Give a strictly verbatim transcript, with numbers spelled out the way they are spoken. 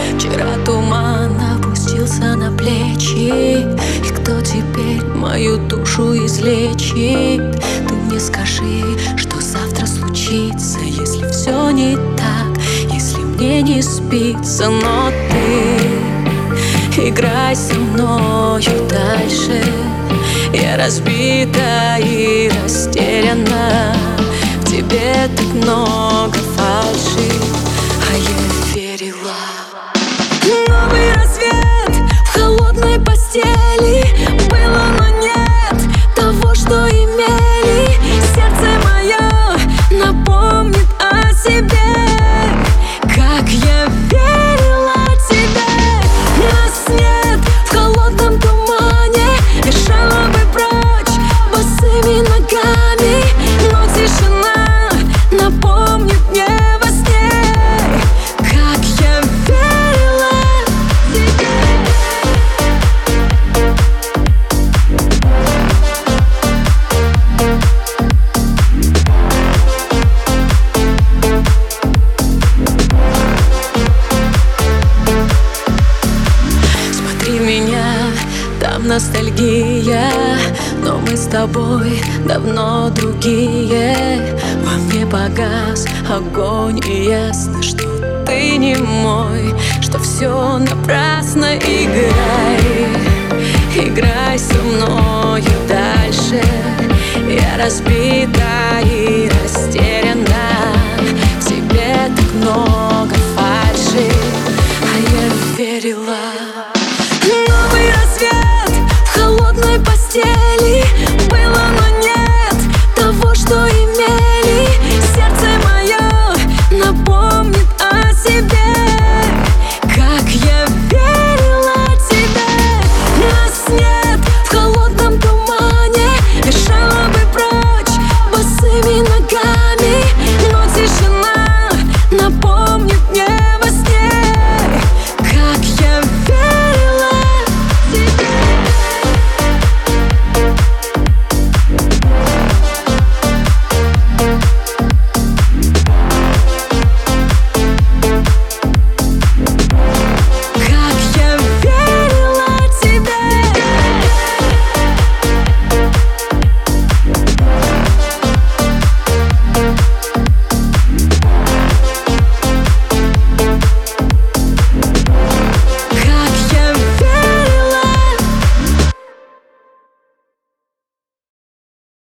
Вчера туман опустился на плечи, и кто теперь мою душу излечит? Ты мне скажи, что завтра случится, если все не так, если мне не спится. Но ты играй со мною дальше. Я разбита и растеряна, в тебе так много фальши, а я верила. Новый рассвет в холодной постели. Было, но нет того, что имели. Сердце мое напомнит о себе, как я верила тебе. Нас нет в холодном тумане, бежала бы прочь босыми ногами, но тишина напомнит мне во сне, как я верила тебе. Смотри меня, там ностальгия, но мы с тобой давно другие. Во мне погас огонь, и ясно, что ты не мой, что все напрасно. Играй, играй со мною дальше. Я разбита и растеряна, в тебе так много